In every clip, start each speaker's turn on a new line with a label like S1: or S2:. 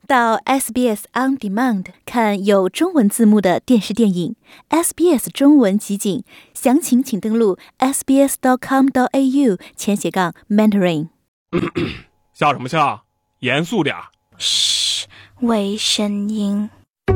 S1: 到 SBS On Demand 看有中文字幕的电视电影 SBS 中文集锦，详情请登录 sbs.com.au/Mandarin。
S2: 笑什么笑？严肃点。
S3: 嘘，微声音。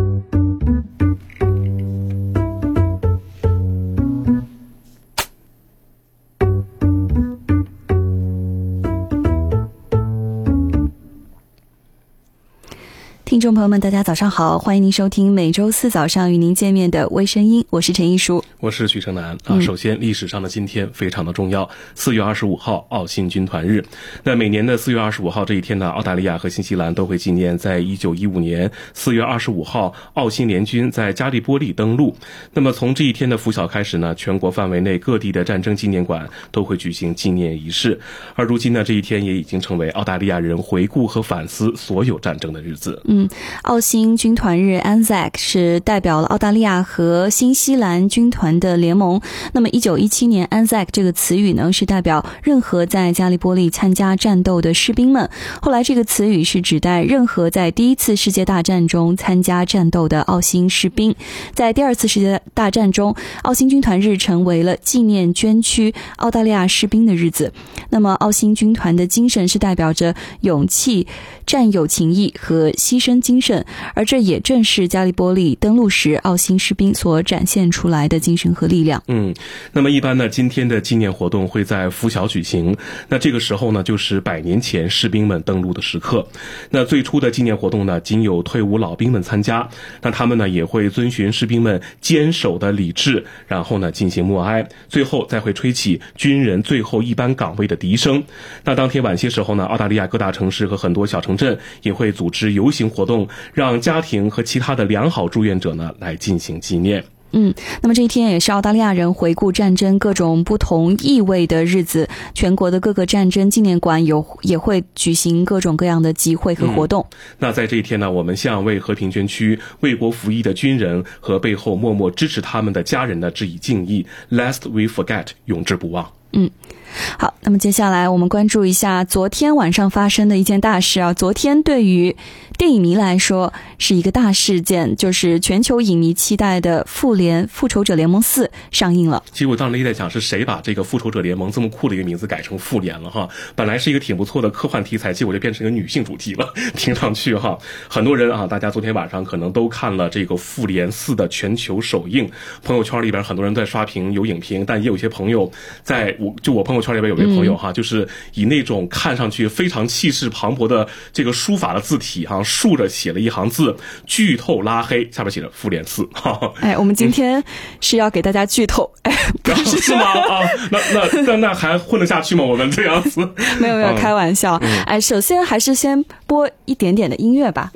S4: 听众朋友们，大家早上好，欢迎您收听每周四早上与您见面的微声音，我是陈一舒，
S5: 我是许成南首先，历史上的今天非常的重要，4月25号澳新军团日。那每年的4月25号这一天呢，澳大利亚和新西兰都会纪念在1915年4月25号澳新联军在加利波利登陆。那么从这一天的拂晓开始呢，全国范围内各地的战争纪念馆都会举行纪念仪式。而如今呢，这一天也已经成为澳大利亚人回顾和反思所有战争的日子。
S4: 澳新军团日 ANZAC 是代表了澳大利亚和新西兰军团的联盟。那么1917年 ANZAC 这个词语呢，是代表任何在加利波利参加战斗的士兵们。后来这个词语是指代任何在第一次世界大战中参加战斗的澳新士兵。在第二次世界大战中，澳新军团日成为了纪念捐躯澳大利亚士兵的日子。那么澳新军团的精神是代表着勇气、战友情谊和牺牲精神，而这也正是加利波利登陆时澳新士兵所展现出来的精神和力量。
S5: 那么一般呢，今天的纪念活动会在拂晓举行。那这个时候呢，就是100年前士兵们登陆的时刻。那最初的纪念活动呢，仅有退伍老兵们参加。那他们呢，也会遵循士兵们坚守的礼制，然后呢进行默哀，最后再会吹起军人最后一班岗位的笛声。那当天晚些时候呢，澳大利亚各大城市和很多小城镇也会组织游行活动，让家庭和其他的良好祝愿者呢来进行纪念。
S4: 那么这一天也是澳大利亚人回顾战争各种不同意味的日子。全国的各个战争纪念馆也会举行各种各样的集会和活动。
S5: 那在这一天呢，我们向为和平捐躯、为国服役的军人和背后默默支持他们的家人呢致以敬意。Lest we forget， 永志不忘。
S4: 好，那么接下来我们关注一下昨天晚上发生的一件大事啊。昨天对于电影迷来说是一个大事件，就是全球影迷期待的复仇者联盟4上映了。
S5: 其实我当时也在想，是谁把这个复仇者联盟这么酷的一个名字改成复联了哈？本来是一个挺不错的科幻题材，结果就变成一个女性主题了，听上去哈，很多人啊，大家昨天晚上可能都看了这个复联4的全球首映，朋友圈里边很多人在刷屏有影评，但也有一些朋友我朋友圈里边有位朋友哈，就是以那种看上去非常气势磅礴的这个书法的字体哈，竖着写了一行字，剧透拉黑，下边写着复联4。
S4: 我们今天是要给大家剧透，
S5: 是吗？那还混得下去吗？我们这样子？
S4: 没有，开玩笑。首先还是先播一点点的音乐吧。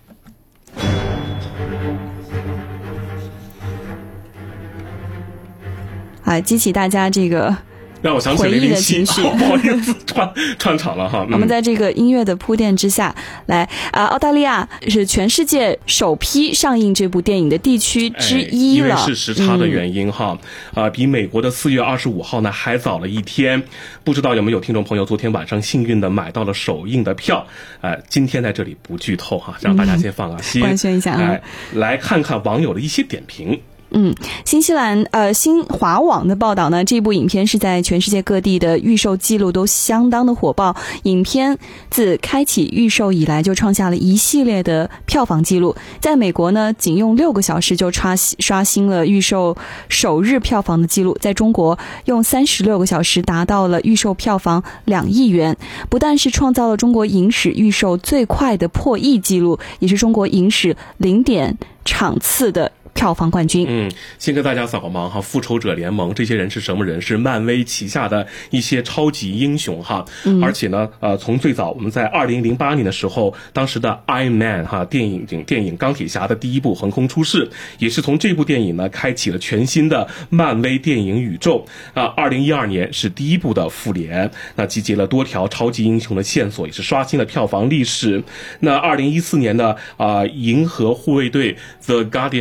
S4: 激起大家这个
S5: 让我想起
S4: 回忆的情绪，
S5: 不好意思，串场了哈。
S4: 我们在这个音乐的铺垫之下，来澳大利亚是全世界首批上映这部电影的地区之一了。
S5: 因为是时差的原因哈，比美国的4月25号呢还早了一天。不知道有没有听众朋友昨天晚上幸运的买到了首映的票？今天在这里不剧透哈，让大家先放个心，
S4: 官宣一下
S5: 来看看网友的一些点评。
S4: 新西兰新华网的报道呢，这部影片是在全世界各地的预售记录都相当的火爆。影片自开启预售以来就创下了一系列的票房记录，在美国呢仅用6个小时就刷新了预售首日票房的记录，在中国用36个小时达到了预售票房2亿元，不但是创造了中国影史预售最快的破亿记录，也是中国影史0点场次的票房冠军。
S5: 先跟大家扫个盲哈，复仇者联盟这些人是什么人？是漫威旗下的一些超级英雄哈。而且呢，从最早我们在2008年的时候，当时的 Iron Man 哈电影钢铁侠的第一部横空出世，也是从这部电影呢开启了全新的漫威电影宇宙。2012年是第一部的复联，那集结了多条超级英雄的线索，也是刷新了票房历史。那2014年的银河护卫队 The Guardians of the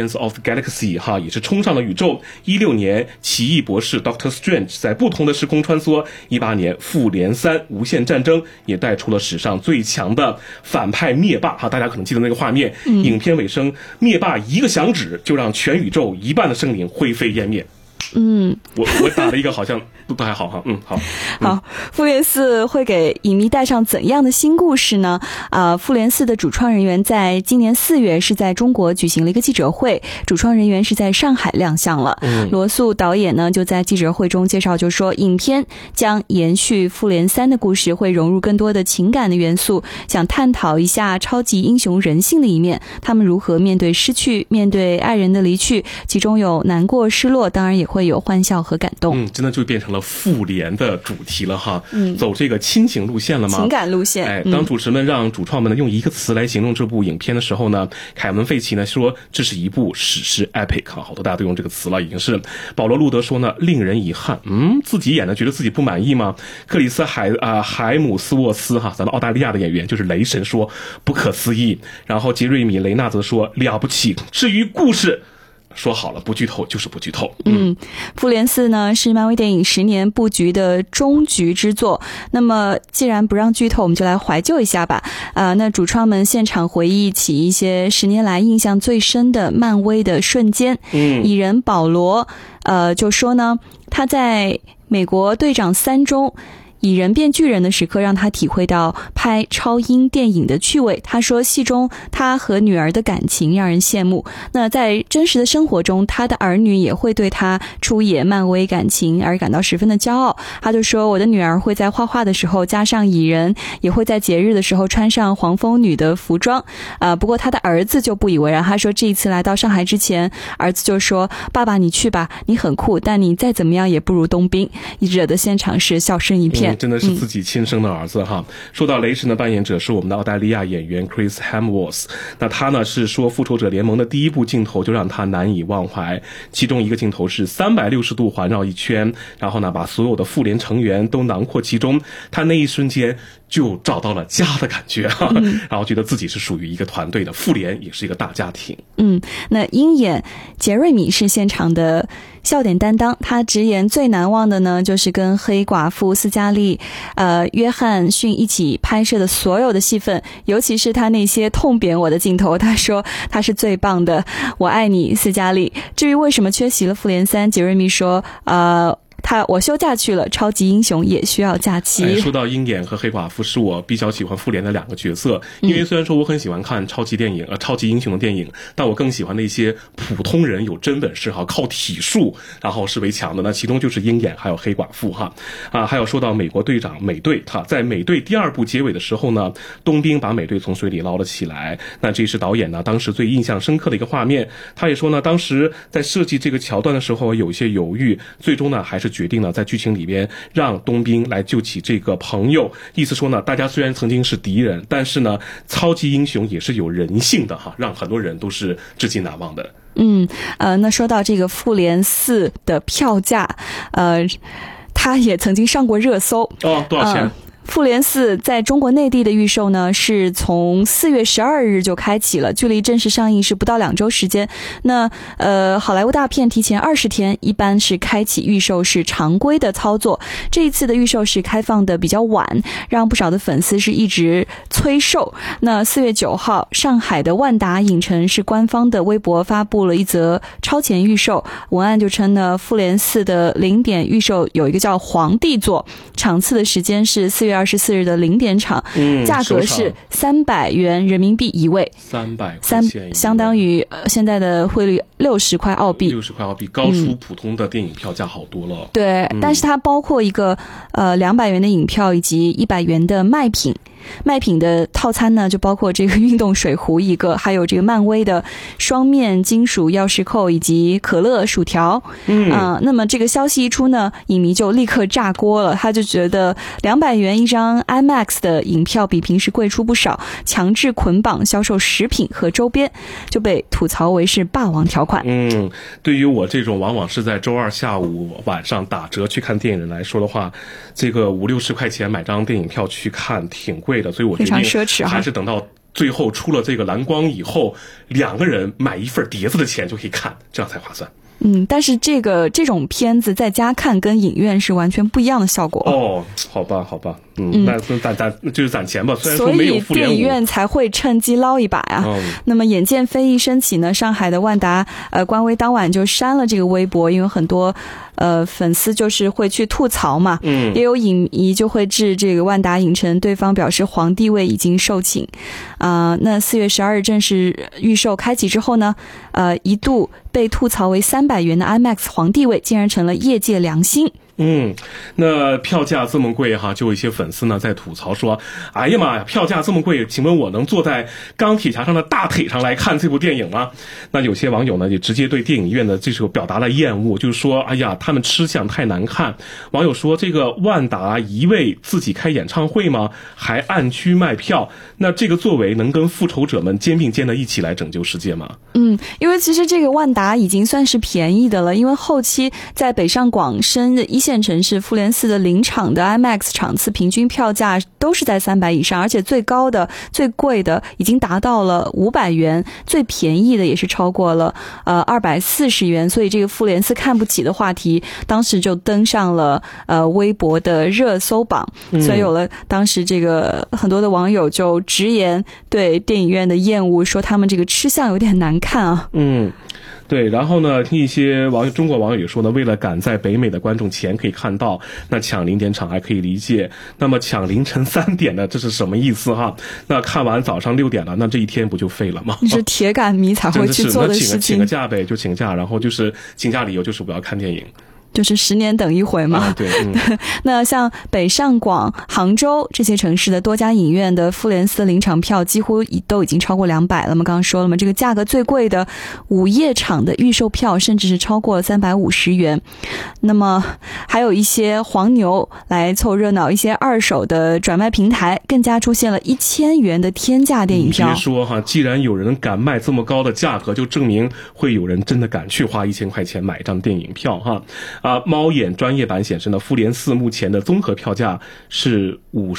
S5: Galaxy 哈，也是冲上了宇宙。16年奇异博士 Doctor Strange 在不同的时空穿梭。18年复联3无限战争也带出了史上最强的反派灭霸哈，大家可能记得那个画面。影片尾声，灭霸一个响指就让全宇宙一半的生灵灰飞烟灭。我打了一个好像不太好哈，好。
S4: 复联4会给影迷带上怎样的新故事呢？复联4的主创人员在今年4月是在中国举行了一个记者会，主创人员是在上海亮相了。罗素导演呢就在记者会中介绍，就说影片将延续复联3的故事，会融入更多的情感的元素，想探讨一下超级英雄人性的一面，他们如何面对失去，面对爱人的离去，其中有难过失落，当然也会有欢笑和感动。
S5: 真的就变成了复联的主题了哈。走这个亲情路线了吗？
S4: 情感路线。
S5: 当主持们让主创们呢用一个词来形容这部影片的时候呢，凯文·费奇呢说这是一部史诗 epic 哈，好多大家都用这个词了，已经是。保罗·路德说呢令人遗憾，自己演的觉得自己不满意吗？克里斯海姆斯沃斯哈，咱们澳大利亚的演员就是雷神说不可思议。然后杰瑞米·雷纳则说了不起。至于故事，说好了不剧透就是不剧透。
S4: 复联4呢是漫威电影10年布局的终局之作。那么既然不让剧透，我们就来怀旧一下吧。那主创们现场回忆起一些10年来印象最深的漫威的瞬间。蚁人保罗就说呢，他在美国队长3中蚁人变巨人的时刻让他体会到拍超英电影的趣味。他说戏中他和女儿的感情让人羡慕，那在真实的生活中他的儿女也会对他出演漫威感情而感到十分的骄傲。他就说我的女儿会在画画的时候加上蚁人，也会在节日的时候穿上黄蜂女的服装。不过他的儿子就不以为然，他说这一次来到上海之前，儿子就说爸爸你去吧，你很酷，但你再怎么样也不如冬兵，惹得现场是笑声一片。
S5: 真的是自己亲生的儿子哈。说到雷神的扮演者是我们的澳大利亚演员 Chris Hemsworth， 那他呢是说复仇者联盟的第一部镜头就让他难以忘怀，其中一个镜头是360度环绕一圈，然后呢把所有的复联成员都囊括其中，他那一瞬间就找到了家的感觉哈，然后觉得自己是属于一个团队的，复联也是一个大家庭。
S4: 那鹰眼杰瑞米是现场的笑点担当，他直言最难忘的呢就是跟黑寡妇斯嘉丽约翰逊一起拍摄的所有的戏份，尤其是他那些痛扁我的镜头，他说他是最棒的，我爱你斯嘉丽。至于为什么缺席了复联3，杰瑞米说我休假去了，超级英雄也需要假期。
S5: 说到鹰眼和黑寡妇是我比较喜欢复联的2个角色，因为虽然说我很喜欢看超级电影超级英雄的电影，但我更喜欢那些普通人有真本事哈，靠体术然后是为强的，那其中就是鹰眼还有黑寡妇哈。还有说到美国队长美队哈，在美队第2部结尾的时候呢，冬兵把美队从水里捞了起来，那这是导演呢当时最印象深刻的一个画面。他也说呢，当时在设计这个桥段的时候有一些犹豫，最终呢还是决定呢在剧情里边让冬兵来救起这个朋友，意思说呢大家虽然曾经是敌人，但是呢超级英雄也是有人性的哈，让很多人都是至今难忘的。
S4: 那说到这个复联4的票价，他也曾经上过热搜。
S5: 多少钱？
S4: 复联4在中国内地的预售呢是从4月12日就开启了，距离正式上映是不到2周时间。那好莱坞大片提前20天一般是开启预售是常规的操作，这一次的预售是开放的比较晚，让不少的粉丝是一直催售。那4月9号上海的万达影城是官方的微博发布了一则超前预售文案，就称呢复联4的0点预售有一个叫皇帝座，场次的时间是4月24日的0点场，价格是300元人民币一位
S5: ，300块钱，
S4: 相当于现在的汇率60块澳币
S5: ，60块澳币高出普通的电影票价好多了。
S4: 对，但是它包括一个200元的影票以及100元的卖品。卖品的套餐呢就包括这个运动水壶一个，还有这个漫威的双面金属钥匙扣以及可乐薯条。那么这个消息一出呢，影迷就立刻炸锅了，他就觉得200元一张 IMAX 的影票比平时贵出不少，强制捆绑销售食品和周边，就被吐槽为是霸王条款。
S5: 对于我这种往往是在周二下午晚上打折去看电影人来说的话，这个50-60块钱买张电影票去看挺贵的，所以我决定
S4: 非常奢侈，
S5: 还是等到最后出了这个蓝光以后，2个人买一份碟子的钱就可以看，这样才划算。
S4: 但是这种片子在家看跟影院是完全不一样的效果。
S5: 哦，好吧，那就是攒钱吧。虽然说没有复联5，
S4: 所以电影院才会趁机捞一把呀。那么眼见非议升起呢，上海的万达官微当晚就删了这个微博，因为很多粉丝就是会去吐槽嘛。也有影迷就会致这个万达影城，对方表示皇帝位已经售罄。那4月12日正式预售开启之后呢，一度被吐槽为300元的 IMAX 皇帝位竟然成了业界良心。
S5: 那票价这么贵哈，就有一些粉丝呢在吐槽说，哎呀妈呀，票价这么贵，请问我能坐在钢铁侠上的大腿上来看这部电影吗？那有些网友呢也直接对电影院的这首表达了厌恶，就是说，哎呀，他们吃相太难看。网友说，这个万达一味自己开演唱会吗？还暗区卖票，那这个作为能跟复仇者们肩并肩的一起来拯救世界吗？
S4: 因为其实这个万达已经算是便宜的了，因为后期在北上广深的一线城市复联4的临场的 IMAX 场次平均票价都是在300以上，而且最高的最贵的已经达到了500元，最便宜的也是超过了240元，所以这个复联4看不起的话题当时就登上了微博的热搜榜。所以有了当时这个很多的网友就直言对电影院的厌恶，说他们这个吃相有点难看啊。
S5: 对，然后呢，一些中国网友也说呢，为了赶在北美的观众前可以看到，那抢0点场还可以理解，那么抢凌晨3点的这是什么意思哈？那看完早上6点了，那这一天不就废了吗？
S4: 你是铁杆迷才会去做的事情。
S5: 请个假呗，就请假，然后就是请假理由就是我要看电影。
S4: 就是10年等一回嘛。
S5: 对。
S4: 那像北上广、杭州这些城市的多家影院的复联4临场票几乎都已经超过200了嘛。刚刚说了嘛，这个价格最贵的午夜场的预售票甚至是超过350元。那么还有一些黄牛来凑热闹，一些二手的转卖平台更加出现了1000元的天价电影票。
S5: 你别说哈，既然有人敢卖这么高的价格，就证明会有人真的敢去花1000块钱买一张电影票哈。猫眼专业版显示呢，复联4目前的综合票价是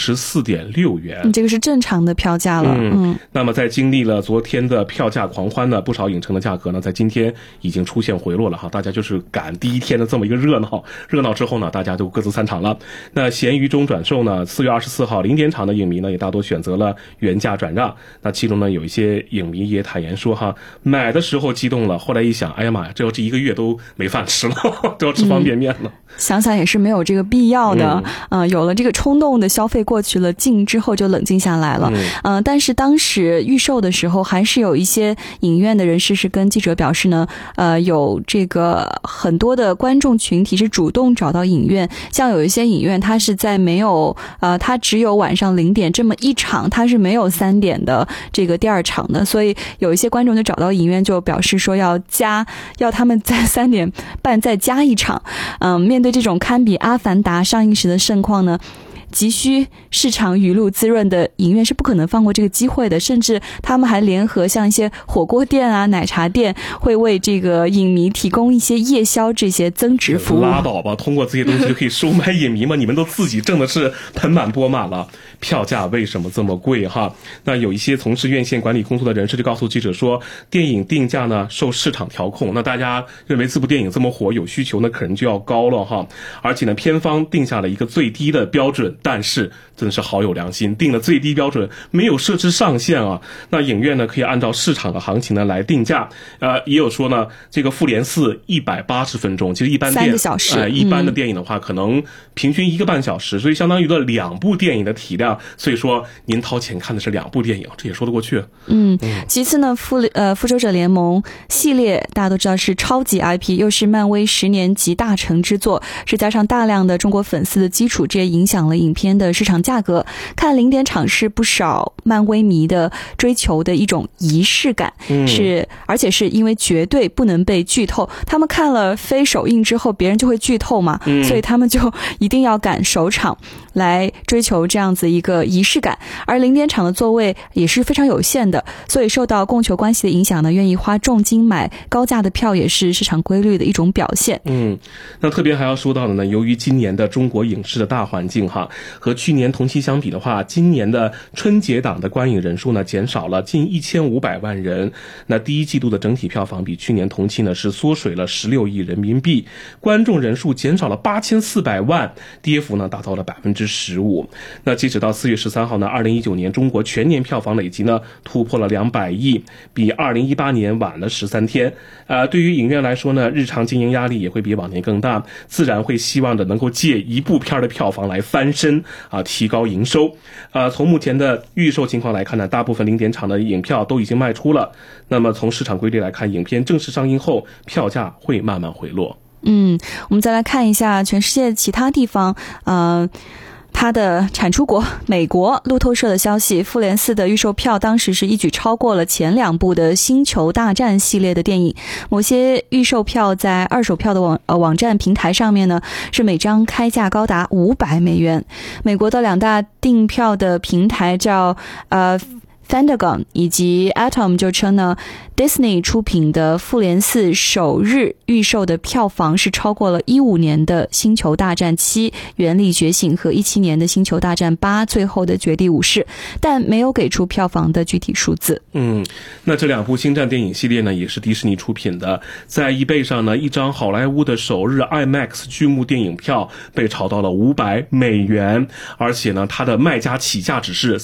S5: 54.6元，
S4: 这个是正常的票价了。
S5: 那么在经历了昨天的票价狂欢呢，不少影城的价格呢，在今天已经出现回落了哈。大家就是赶第一天的这么一个热闹之后呢，大家都各自散场了。那闲鱼中转售呢，4月24号0点场的影迷呢，也大多选择了原价转让。那其中呢，有一些影迷也坦言说哈，买的时候激动了，后来一想，哎呀妈呀，这1个月都没饭吃了，都要吃方便面了。
S4: 想想也是没有这个必要的。有了这个冲动的消费过去了劲之后就冷静下来了。但是当时预售的时候还是有一些影院的人士是跟记者表示呢，有这个很多的观众群体是主动找到影院，像有一些影院它是在没有它只有晚上0点这么一场，它是没有3点的这个第二场的，所以有一些观众就找到影院，就表示说要他们在3点半再加一场。面对这种堪比阿凡达上映时的盛况呢，急需市场雨露滋润的影院是不可能放过这个机会的，甚至他们还联合像一些火锅店啊、奶茶店，会为这个影迷提供一些夜宵这些增值服务。
S5: 拉倒吧，通过这些东西就可以收买影迷吗？你们都自己挣的是盆满钵满了，票价为什么这么贵哈？那有一些从事院线管理工作的人士就告诉记者说，电影定价呢受市场调控，那大家认为这部电影这么火，有需求呢可能就要高了哈。而且呢，片方定下了一个最低的标准，但是真的是好有良心，定了最低标准，没有设置上限啊。那影院呢可以按照市场的行情呢来定价。也有说呢，这个复联4 180分钟，其实一般
S4: 3个小时，
S5: 一般的电影的话，可能平均1个半小时，所以相当于了2部电影的体量。所以说您掏钱看的是2部电影，这也说得过去。
S4: 其次呢，复仇者联盟系列大家都知道是超级 IP， 又是漫威10年级大成之作，是加上大量的中国粉丝的基础，这也影响了影片的市场价格。看0点场是不少漫威迷的追求的一种仪式感，而且是因为绝对不能被剧透，他们看了非首映之后别人就会剧透嘛，所以他们就一定要赶首场。 来追求这样子一个仪式感，而零点场的座位也是非常有限的，所以受到供求关系的影响呢，愿意花重金买高价的票也是市场规律的一种表现。
S5: 那特别还要说到的呢，由于今年的中国影视的大环境和去年同期相比的话，今年的春节档的观影人数呢减少了近1500万人。那第一季度的整体票房比去年同期呢是缩水了16亿人民币，观众人数减少了8400万，跌幅呢达到了15%。那截止到4月13号呢，2019年中国全年票房累计呢突破了200亿，比2018年晚了13天。对于影院来说呢，日常经营压力也会比往年更大，自然会希望着能够借一部片的票房来翻身提高营收。从目前的预售情况来看呢，大部分零点场的影票都已经卖出了。那么从市场规律来看，影片正式上映后，票价会慢慢回落。
S4: 我们再来看一下全世界其他地方，它的产出国美国，路透社的消息，复联4的预售票当时是一举超过了前2部的星球大战系列的电影。某些预售票在二手票的网站平台上面呢，是每张开价高达$500。美国的2大订票的平台叫Fandagon 以及 Atom 就称呢，Disney 出品的复联4首日预售的票房是超过了15年的星球大战7原力觉醒和17年的星球大战8最后的绝地武士，但没有给出票房的具体数字。
S5: 那这2部星战电影系列呢也是迪士尼出品的，在eBay上呢，一张好莱坞的首日 IMAX 剧目电影票被炒到了$500，而且呢它的卖家起价只是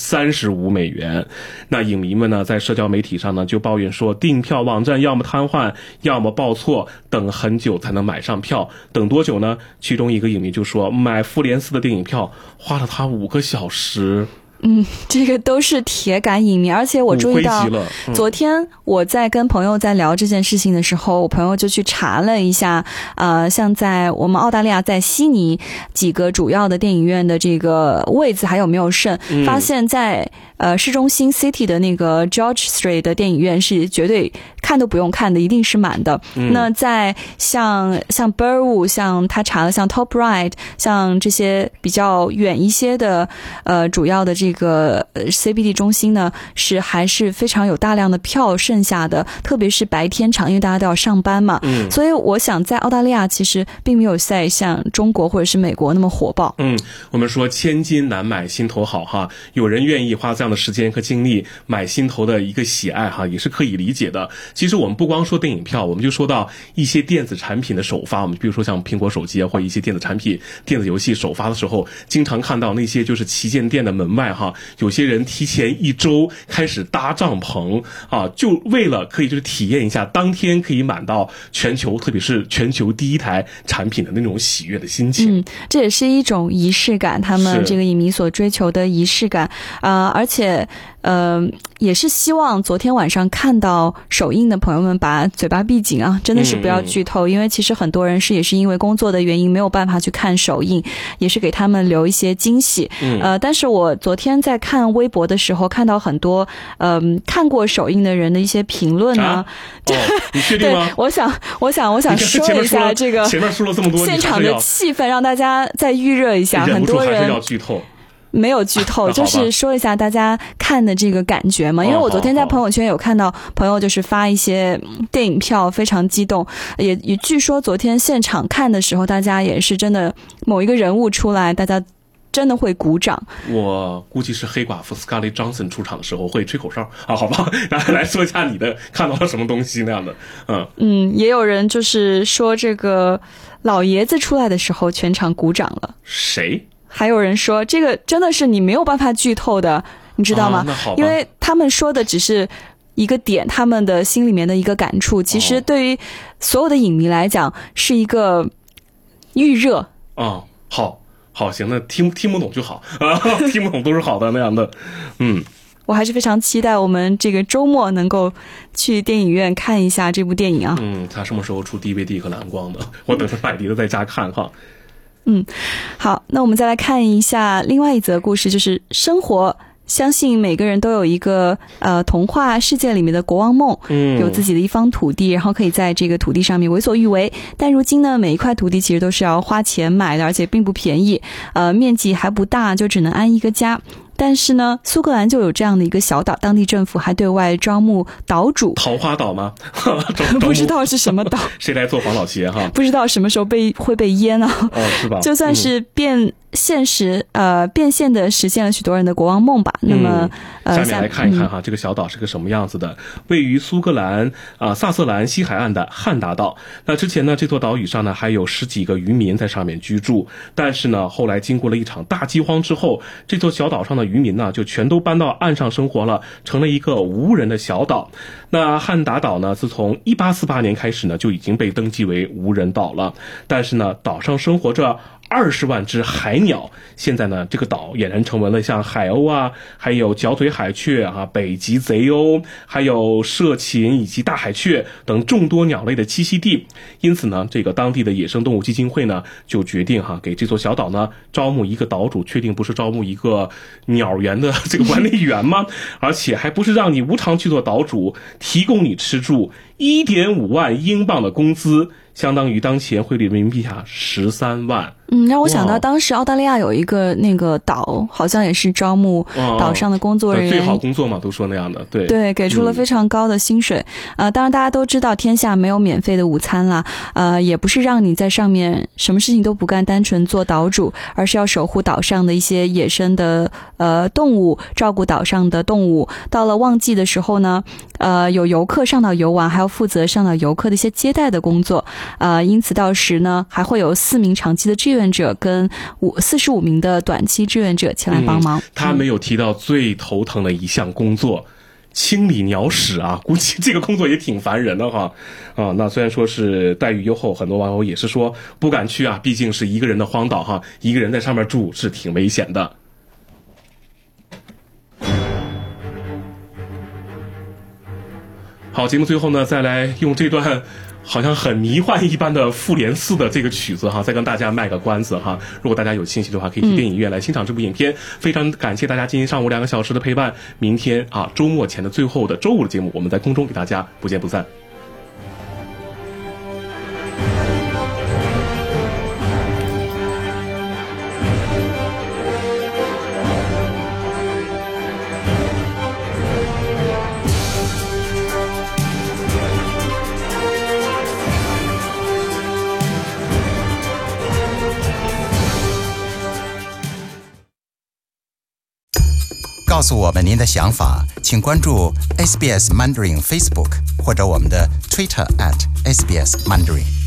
S5: $35。那影迷们呢在社交媒体上呢就抱怨说，订票网站要么瘫痪，要么报错，等很久才能买上票。等多久呢？其中一个影迷就说，买复联4的电影票花了他5个小时。
S4: 这个都是铁杆影迷，而且我注意到昨天我在跟朋友在聊这件事情的时候，我朋友就去查了一下，像在我们澳大利亚在悉尼几个主要的电影院的这个位子还有没有剩，发现在市中心 City 的那个 George Street 的电影院是绝对看都不用看的，一定是满的。那在像 Burwood， 像他查了像 Top Right， 像这些比较远一些的主要的这个 CBD 中心呢，是还是非常有大量的票剩下的，特别是白天场，因为大家都要上班嘛。所以我想在澳大利亚其实并没有在像中国或者是美国那么火爆。
S5: 我们说千金难买心头好有人愿意花这样的时间和精力买心头的一个喜爱也是可以理解的。其实我们不光说电影票，我们就说到一些电子产品的首发，我们比如说像苹果手机或者一些电子产品、电子游戏首发的时候，经常看到那些就是旗舰店的门外有些人提前1周开始搭帐篷就为了可以就是体验一下当天可以买到全球，特别是全球第一台产品的那种喜悦的心情。
S4: 这也是一种仪式感，他们这个影迷所追求的仪式感而且也是希望昨天晚上看到首映的朋友们把嘴巴闭紧真的是不要剧透，因为其实很多人也是因为工作的原因没有办法去看首映，也是给他们留一些惊喜。但是我昨天在看微博的时候看到很多看过首映的人的一些评论呢。
S5: 你确定吗？
S4: 对，我想说一下这个
S5: 前面说了这么多
S4: 现场的气氛，让大家再预热一下。很多人
S5: 还是要剧透。
S4: 没有剧透，就是说一下大家看的这个感觉嘛。因为我昨天在朋友圈有看到朋友就是发一些电影票，非常激动，也据说昨天现场看的时候，大家也是真的某一个人物出来，大家真的会鼓掌。我
S5: 估计是黑寡妇 Scarlett Johansson 出场的时候会吹口哨好吧？来说一下你的看到了什么东西那样的。
S4: 也有人就是说这个老爷子出来的时候全场鼓掌了。
S5: 谁？
S4: 还有人说这个真的是你没有办法剧透的，你知道吗？
S5: 那好吧，
S4: 因为他们说的只是一个点，他们的心里面的一个感触，其实对于所有的影迷来讲是一个预热。
S5: 好行，那听不懂就好听不懂都是好的那样的。
S4: 我还是非常期待我们这个周末能够去电影院看一下这部电影
S5: 他什么时候出 DVD 和蓝光的？我等着买碟子在家看好，
S4: 那我们再来看一下另外一则故事，就是生活相信每个人都有一个童话世界里面的国王梦，有自己的一方土地，然后可以在这个土地上面为所欲为。但如今呢，每一块土地其实都是要花钱买的，而且并不便宜，面积还不大，就只能安一个家。但是呢，苏格兰就有这样的一个小岛，当地政府还对外招募岛主。
S5: 桃花岛吗？
S4: 不知道是什么岛。
S5: 谁来做黄老邪哈？
S4: 不知道什么时候会被淹啊？
S5: 是吧？
S4: 就算是变现的实现了许多人的国王梦吧。那么
S5: 下面来看一看哈，这个小岛是个什么样子的。位于苏格兰萨瑟兰西海岸的汉达岛。那之前呢，这座岛屿上呢还有10几个渔民在上面居住，但是呢，后来经过了一场大饥荒之后，这座小岛上的渔民呢就全都搬到岸上生活了，成了一个无人的小岛。那汉达岛呢，自从1848年开始呢，就已经被登记为无人岛了。但是呢，岛上生活着20万只海鸟。现在呢，这个岛俨然成为了像海鸥啊，还有角嘴海雀啊、北极贼鸥，还有社禽以及大海雀等众多鸟类的栖息地。因此呢，这个当地的野生动物基金会呢，就决定给这座小岛呢招募一个岛主。确定不是招募一个鸟园的这个管理员吗？而且还不是让你无偿去做岛主，提供你吃住，1.5万英镑的工资，相当于当前汇率人民币13万。
S4: 让我想到当时澳大利亚有一个那个岛，好像也是招募岛上的工作人员，
S5: 最好工作嘛，都说那样的，
S4: 对，给出了非常高的薪水。当然大家都知道天下没有免费的午餐啦，也不是让你在上面什么事情都不干，单纯做岛主，而是要守护岛上的一些野生的动物，照顾岛上的动物。到了旺季的时候呢，有游客上岛游玩，还要负责上岛游客的一些接待的工作。因此到时呢，还会有4名长期的志愿者跟45名的短期志愿者前来帮忙。
S5: 他没有提到最头疼的一项工作，清理鸟屎啊，估计这个工作也挺烦人的哈。那虽然说是待遇优厚，很多网友也是说不敢去啊，毕竟是一个人的荒岛哈，一个人在上面住是挺危险的。好，节目最后呢，再来用这段好像很迷幻一般的复联4的这个曲子哈，再跟大家卖个关子哈。如果大家有兴趣的话，可以去电影院来欣赏这部影片。非常感谢大家今天上午2个小时的陪伴。明天周末前的最后的周五的节目，我们在空中给大家不见不散。
S6: 告诉我们您的想法，请关注 SBS Mandarin Facebook 或者我们的 Twitter @SBS Mandarin。